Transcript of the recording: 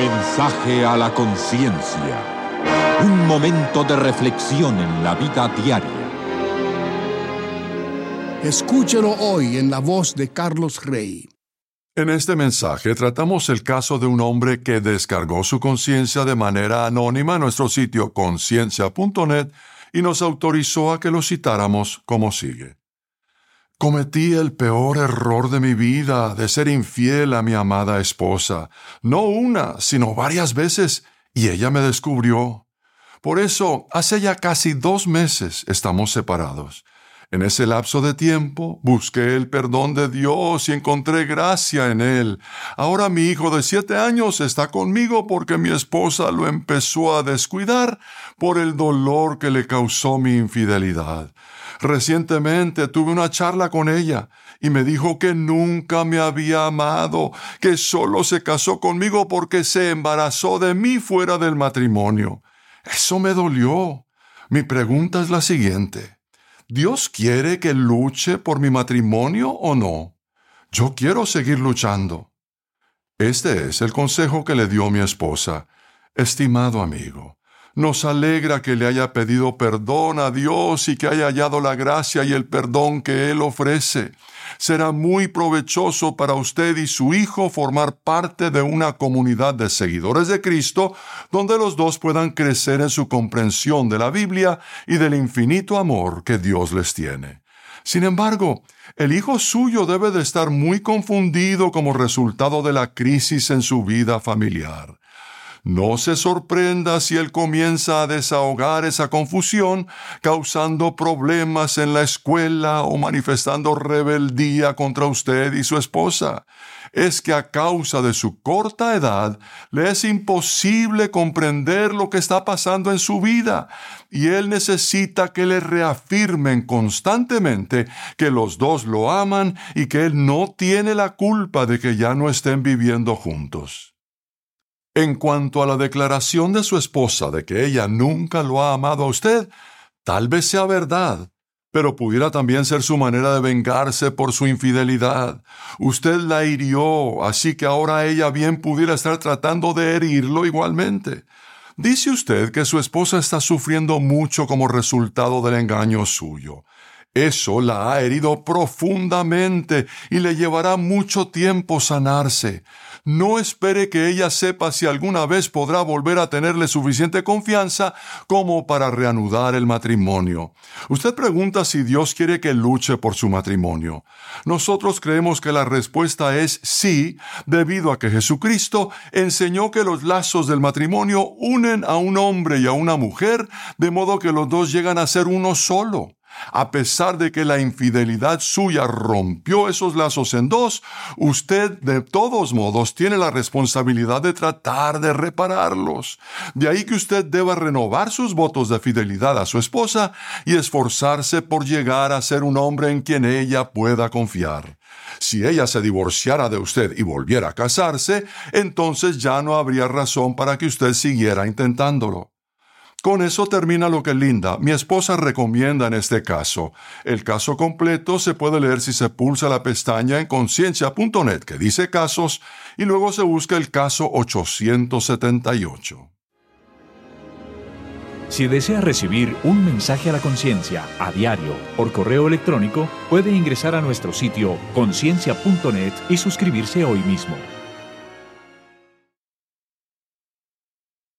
Mensaje a la conciencia. Un momento de reflexión en la vida diaria. Escúchelo hoy en la voz de Carlos Rey. En este mensaje tratamos el caso de un hombre que descargó su conciencia de manera anónima en nuestro sitio conciencia.net y nos autorizó a que lo citáramos como sigue. Cometí el peor error de mi vida de ser infiel a mi amada esposa, no una, sino varias veces, y ella me descubrió. Por eso, hace ya casi 2 meses estamos separados. En ese lapso de tiempo, busqué el perdón de Dios y encontré gracia en Él. Ahora mi hijo de 7 años está conmigo porque mi esposa lo empezó a descuidar por el dolor que le causó mi infidelidad. Recientemente tuve una charla con ella y me dijo que nunca me había amado, que solo se casó conmigo porque se embarazó de mí fuera del matrimonio. Eso me dolió. Mi pregunta es la siguiente. ¿Dios quiere que luche por mi matrimonio o no? Yo quiero seguir luchando. Este es el consejo que le dio mi esposa. Estimado amigo, nos alegra que le haya pedido perdón a Dios y que haya hallado la gracia y el perdón que Él ofrece. Será muy provechoso para usted y su hijo formar parte de una comunidad de seguidores de Cristo donde los dos puedan crecer en su comprensión de la Biblia y del infinito amor que Dios les tiene. Sin embargo, el hijo suyo debe de estar muy confundido como resultado de la crisis en su vida familiar. No se sorprenda si él comienza a desahogar esa confusión, causando problemas en la escuela o manifestando rebeldía contra usted y su esposa. Es que a causa de su corta edad, le es imposible comprender lo que está pasando en su vida, y él necesita que le reafirmen constantemente que los dos lo aman y que él no tiene la culpa de que ya no estén viviendo juntos. En cuanto a la declaración de su esposa de que ella nunca lo ha amado a usted, tal vez sea verdad, pero pudiera también ser su manera de vengarse por su infidelidad. Usted la hirió, así que ahora ella bien pudiera estar tratando de herirlo igualmente. Dice usted que su esposa está sufriendo mucho como resultado del engaño suyo. Eso la ha herido profundamente y le llevará mucho tiempo sanarse. No espere que ella sepa si alguna vez podrá volver a tenerle suficiente confianza como para reanudar el matrimonio. Usted pregunta si Dios quiere que luche por su matrimonio. Nosotros creemos que la respuesta es sí, debido a que Jesucristo enseñó que los lazos del matrimonio unen a un hombre y a una mujer, de modo que los dos llegan a ser uno solo. A pesar de que la infidelidad suya rompió esos lazos en 2, usted de todos modos tiene la responsabilidad de tratar de repararlos. De ahí que usted deba renovar sus votos de fidelidad a su esposa y esforzarse por llegar a ser un hombre en quien ella pueda confiar. Si ella se divorciara de usted y volviera a casarse, entonces ya no habría razón para que usted siguiera intentándolo. Con eso termina lo que Linda, mi esposa, recomienda en este caso. El caso completo se puede leer si se pulsa la pestaña en conciencia.net que dice casos y luego se busca el caso 878. Si desea recibir un mensaje a la conciencia a diario por correo electrónico, puede ingresar a nuestro sitio conciencia.net y suscribirse hoy mismo.